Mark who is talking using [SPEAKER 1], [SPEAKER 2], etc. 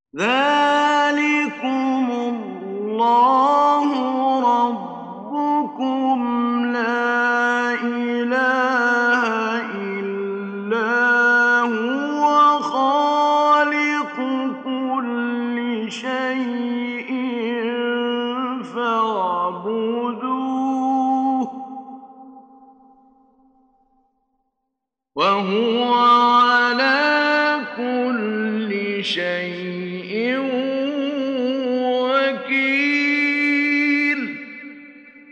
[SPEAKER 1] ذَٰلِكُمُ اللَّهُ رَبُّكُمْ لَا إِلَٰهَ إِلَّا هُوَ خَالِقُ كُلِّ شَيْءٍ فَاعْبُدُوهُ ۚ وَهُوَ عَلَىٰ كُلِّ شَيْءٍ